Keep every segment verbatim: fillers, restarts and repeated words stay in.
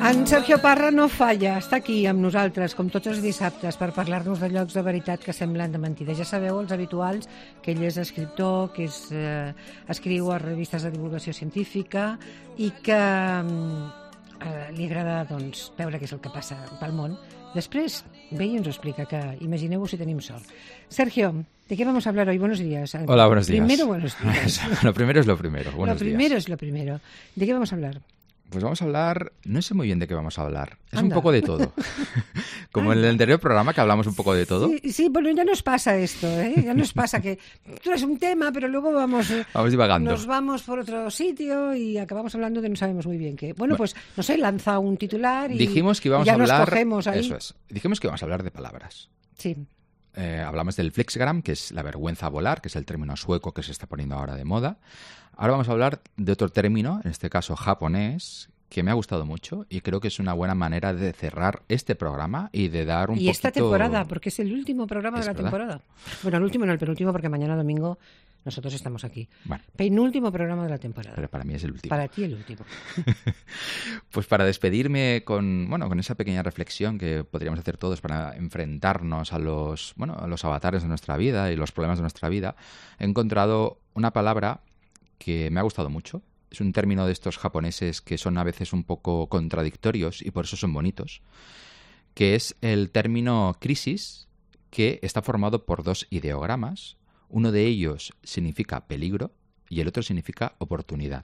En Sergio Parra no falla, està aquí amb nosaltres, com tots els dissabtes, per parlar-nos de llocs de veritat que semblen de mentida. Ja sabeu, els habituals, que ell és escriptor, que és, eh, escriu a revistes de divulgació científica i que eh, li agrada doncs, veure què és el que passa pel món. Després ve i ens ho explica, que imagineu-vos si tenim sort. Sergio, ¿de qué vamos a hablar hoy? Buenos días. Hola, buenos días. Primero, buenos días. Lo primero es lo primero. Buenos lo primero días. es lo primero. ¿De qué vamos a hablar? Pues vamos a hablar, no sé muy bien de qué vamos a hablar, es Anda. un poco de todo. Como en el anterior programa que hablamos un poco de todo. Sí, sí, bueno, ya nos pasa esto, ¿eh? Ya nos pasa que tú eres un tema, pero luego vamos... eh, Vamos divagando. Nos vamos por otro sitio y acabamos hablando de no sabemos muy bien qué. Bueno, pues, no sé, lanza un titular y, Dijimos que íbamos y ya a hablar... nos cogemos ahí. Eso es. Dijimos que íbamos a hablar de palabras. Sí. Eh, hablamos del flexgram, que es la vergüenza volar, que es el término sueco que se está poniendo ahora de moda. Ahora vamos a hablar de otro término, en este caso japonés, que me ha gustado mucho y creo que es una buena manera de cerrar este programa y de dar un y poquito... esta temporada, porque es el último programa Es de la verdad. temporada. Bueno, el último no, el penúltimo, porque mañana domingo nosotros estamos aquí. Bueno, Penúltimo programa de la temporada. pero para mí es el último. Para ti el último. Pues para despedirme con, bueno, con esa pequeña reflexión que podríamos hacer todos para enfrentarnos a los, bueno, a los avatares de nuestra vida y los problemas de nuestra vida, he encontrado una palabra que me ha gustado mucho. Es un término de estos japoneses que son a veces un poco contradictorios y por eso son bonitos, que es el término crisis, que está formado por dos ideogramas. Uno de ellos significa peligro y el otro significa oportunidad.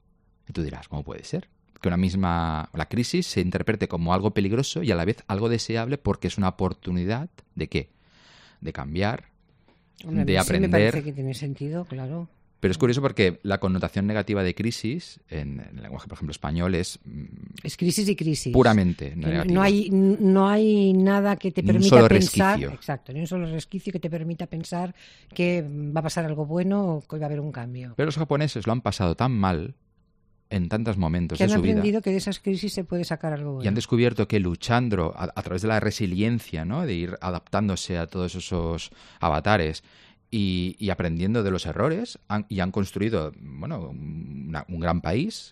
Y tú dirás, ¿cómo puede ser? Que una misma, la crisis se interprete como algo peligroso y a la vez algo deseable porque es una oportunidad ¿de qué? De cambiar, Hombre, a mí de sí aprender. me parece que tiene sentido, claro. Pero es curioso porque la connotación negativa de crisis, en el lenguaje, por ejemplo, español, es mm, Es crisis y crisis. puramente Que negativa. No hay, no hay nada que te Ni un permita solo pensar, resquicio. exacto, ni un solo resquicio que te permita pensar que va a pasar algo bueno o que va a haber un cambio. Pero los japoneses lo han pasado tan mal en tantos momentos Que de han su vida aprendido que de esas crisis se puede sacar algo bueno. y han descubierto que luchando a, a través de la resiliencia, ¿no? De ir adaptándose a todos esos avatares y, y aprendiendo de los errores han- y han construido, bueno, una- un gran país.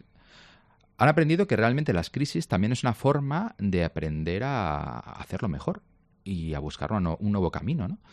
Han aprendido que realmente las crisis también es una forma de aprender a, a hacerlo mejor y a buscar un, un nuevo camino, ¿no?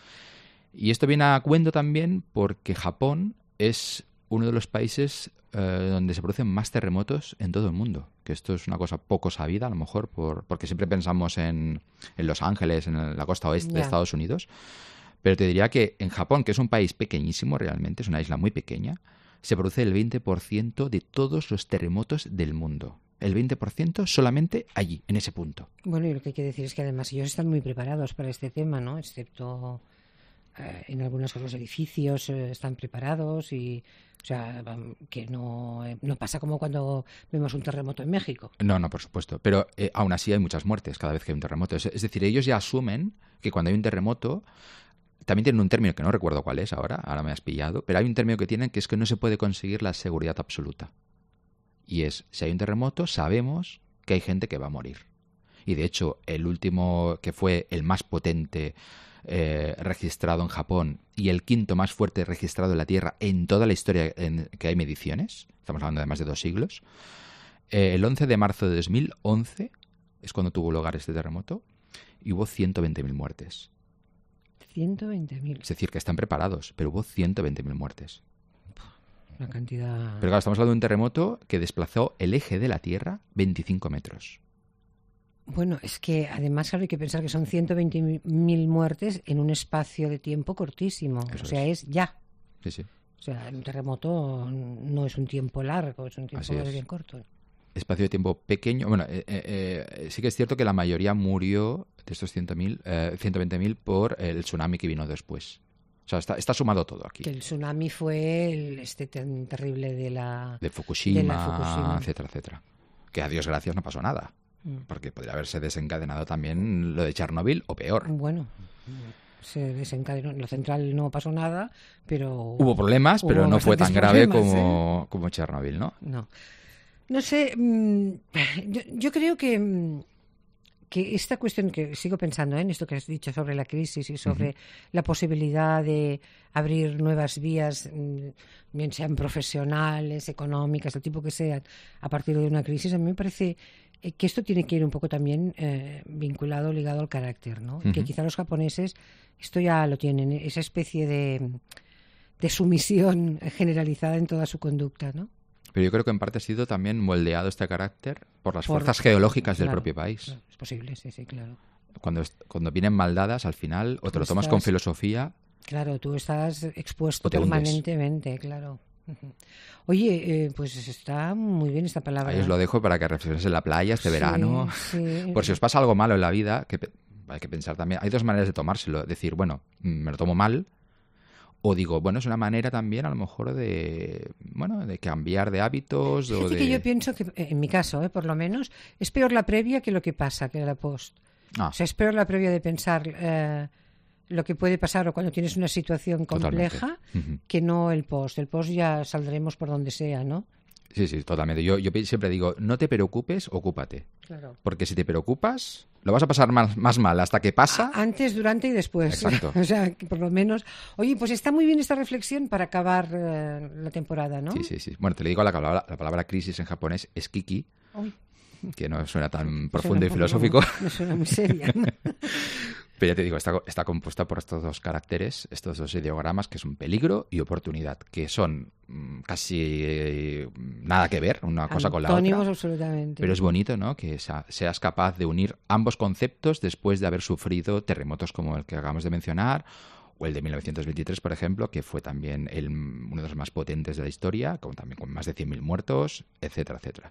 Y esto viene a cuento también porque Japón es uno de los países eh, donde se producen más terremotos en todo el mundo. Que esto es una cosa poco sabida, a lo mejor, por, porque siempre pensamos en, en Los Ángeles, en la costa oeste de Ya. Estados Unidos. Pero te diría que en Japón, que es un país pequeñísimo realmente, es una isla muy pequeña, se produce el veinte por ciento de todos los terremotos del mundo. El veinte por ciento solamente allí, en ese punto. Bueno, y lo que hay que decir es que además ellos están muy preparados para este tema, ¿no? Excepto eh, en algunos de los edificios eh, están preparados y, o sea, vam- que no, eh, no pasa como cuando vemos un terremoto en México. No, no, por supuesto. Pero eh, aún así hay muchas muertes cada vez que hay un terremoto. Es, es decir, ellos ya asumen que cuando hay un terremoto, también tienen un término que no recuerdo cuál es ahora, ahora me has pillado, pero hay un término que tienen que es que no se puede conseguir la seguridad absoluta. Y es, si hay un terremoto, sabemos que hay gente que va a morir. Y de hecho, el último, que fue el más potente eh, registrado en Japón y el quinto más fuerte registrado en la Tierra en toda la historia en que hay mediciones, estamos hablando de más de dos siglos, eh, el once de marzo de dos mil once es cuando tuvo lugar este terremoto y hubo ciento veinte mil muertes. ciento veinte mil, Es decir, que están preparados, pero hubo ciento veinte mil muertes. una cantidad... Pero claro, estamos hablando de un terremoto que desplazó el eje de la Tierra veinticinco metros. Bueno, es que además claro, hay que pensar que son ciento veinte mil muertes en un espacio de tiempo cortísimo. Eso o sea, es. es ya. Sí, sí. O sea, un terremoto no es un tiempo largo, es un tiempo Así más es. bien corto. Espacio de tiempo pequeño. Bueno, eh, eh, eh, sí que es cierto que la mayoría murió de estos ciento mil, eh, ciento veinte mil por el tsunami que vino después. O sea, está, está sumado todo aquí. Que el tsunami fue el, este tan terrible de la... De Fukushima, de la Fukushima. etcétera, etcétera. Que a Dios gracias no pasó nada. Mm. Porque podría haberse desencadenado también lo de Chernobyl o peor. Bueno, se desencadenó. En lo central no pasó nada, pero... Hubo problemas, pero hubo no fue tan bastantes grave problemas, como, como Chernobyl, ¿no? No. No sé, mm, yo, yo creo que, mm, que esta cuestión que sigo pensando ¿eh? en esto que has dicho sobre la crisis y sobre Ujú. la posibilidad de abrir nuevas vías, mm, bien sean profesionales, económicas, el tipo que sean, a partir de una crisis, a mí me parece eh, que esto tiene que ir un poco también eh, vinculado, ligado al carácter, ¿no? Uh-huh. Que quizá los japoneses esto ya lo tienen, esa especie de, de sumisión generalizada en toda su conducta, ¿no? Pero yo creo que en parte ha sido también moldeado este carácter por las por, fuerzas geológicas claro, del propio país. Claro, es posible, sí, sí, claro. Cuando, cuando vienen mal dadas, al final, o te lo tomas estás, con filosofía... Claro, tú estás expuesto permanentemente, hundes. Claro. Oye, eh, pues está muy bien esta palabra. Ahí os lo dejo para que reflexionéis en la playa este sí, verano. Sí. Por si os pasa algo malo en la vida, que hay que pensar también. Hay dos maneras de tomárselo. Decir, bueno, me lo tomo mal. O digo, bueno, es una manera también a lo mejor de, bueno, de cambiar de hábitos. Fíjate o de... que yo pienso que, en mi caso, eh, por lo menos, es peor la previa que lo que pasa, que la post. Ah. O sea, es peor la previa de pensar eh, lo que puede pasar o cuando tienes una situación compleja uh-huh. que no el post. El post ya saldremos por donde sea, ¿no? Sí, sí, totalmente. Yo, yo siempre digo, no te preocupes, ocúpate. Claro. Porque si te preocupas, lo vas a pasar más, más mal hasta que pasa. Antes, durante y después. Exacto. O sea, que por lo menos... Oye, pues está muy bien esta reflexión para acabar eh, la temporada, ¿no? Sí, sí, sí. Bueno, te le digo, la palabra, la palabra crisis en japonés es kiki, Uy. que no suena tan profundo suena y filosófico. No suena muy seria. Pero ya te digo, está, está compuesta por estos dos caracteres, estos dos ideogramas, que son peligro y oportunidad, que son mmm, casi eh, nada que ver una cosa con la otra. Antónimos absolutamente. Pero es bonito, ¿no?, que sea, seas capaz de unir ambos conceptos después de haber sufrido terremotos como el que acabamos de mencionar, o el de mil novecientos veintitrés, por ejemplo, que fue también el, uno de los más potentes de la historia, con, también con más de cien mil muertos, etcétera, etcétera.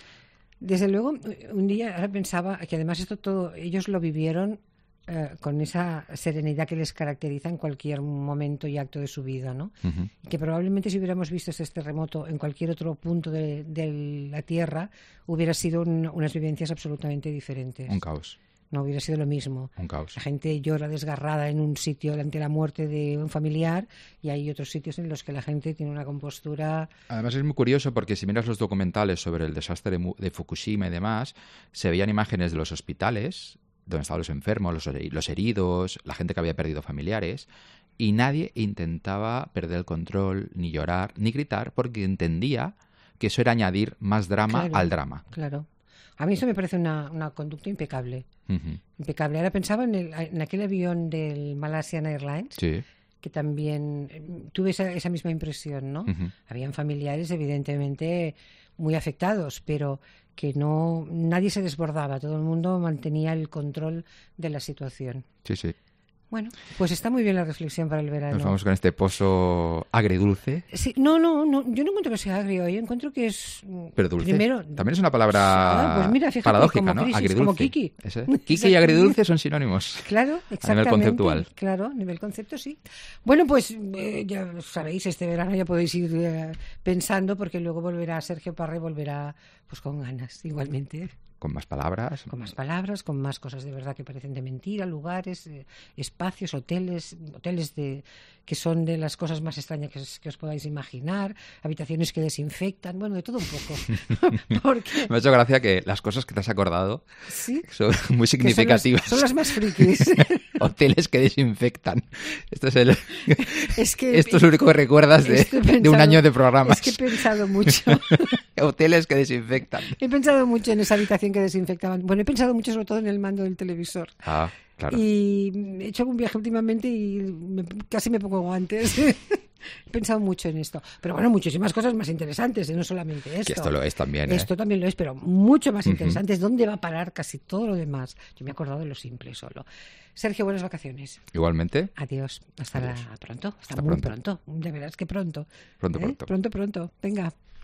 Desde luego, un día ahora pensaba que además esto todo, ellos lo vivieron eh, con esa serenidad que les caracteriza en cualquier momento y acto de su vida, ¿no? Uh-huh. Que probablemente si hubiéramos visto este terremoto en cualquier otro punto de, de la Tierra, hubiera sido un, unas vivencias absolutamente diferentes. Un caos. No hubiera sido lo mismo. Un caos. La gente llora desgarrada en un sitio ante la muerte de un familiar y hay otros sitios en los que la gente tiene una compostura... Además es muy curioso porque si miras los documentales sobre el desastre de, de Fukushima y demás, se veían imágenes de los hospitales donde estaban los enfermos, los, los heridos, la gente que había perdido familiares, y nadie intentaba perder el control, ni llorar, ni gritar, porque entendía que eso era añadir más drama claro, al drama. Claro. A mí eso me parece una, una conducta impecable. Uh-huh. Impecable. Ahora pensaba en, el, en aquel avión del Malaysian Airlines, sí. que también tuve esa, esa misma impresión, ¿no? Uh-huh. Habían familiares, evidentemente, muy afectados, pero que no nadie se desbordaba, todo el mundo mantenía el control de la situación. Sí, sí. Bueno, pues está muy bien la reflexión para el verano. Nos vamos con este pozo agridulce. Sí, no, no, no, yo no encuentro que sea agrio, yo encuentro que es... Pero dulce. Primero, también es una palabra ah, pues mira, fíjate, paradójica, como ¿no? Crisis, agridulce. Como Kiki. ¿Ese? Kiki y agridulce son sinónimos. Claro, exactamente. A nivel conceptual. Claro, a nivel concepto sí. Bueno, pues eh, ya sabéis, este verano ya podéis ir eh, pensando porque luego volverá Sergio Parra y volverá pues con ganas, igualmente. Con más palabras. Con más palabras, con más cosas de verdad que parecen de mentira, lugares, eh, espacios, hoteles, hoteles de que son de las cosas más extrañas que os, que os podáis imaginar, habitaciones que desinfectan, bueno, de todo un poco. Porque... Me ha hecho gracia que las cosas que te has acordado ¿sí? son muy significativas. Son las, son las más frikis. Hoteles que desinfectan. Esto es el... Es que Esto es lo único que recuerdas de, pensado, de un año de programas. Es que he pensado mucho. Hoteles que desinfectan. He pensado mucho en esa habitación que desinfectaban. Bueno, he pensado mucho sobre todo en el mando del televisor. Ah, claro. Y he hecho un viaje últimamente y me, casi me pongo guantes. He pensado mucho en esto. Pero bueno, muchísimas cosas más interesantes, ¿eh? No solamente esto. Que esto lo es también, ¿eh? Esto también lo es, pero mucho más interesantes. Uh-huh. ¿Dónde va a parar casi todo lo demás? Yo me he acordado de lo simple solo. Sergio, buenas vacaciones. Igualmente. Adiós. Hasta Adiós. La, pronto. Hasta, Hasta muy pronto. pronto. De veras que pronto. Pronto, ¿Eh? pronto. Pronto, pronto. Venga.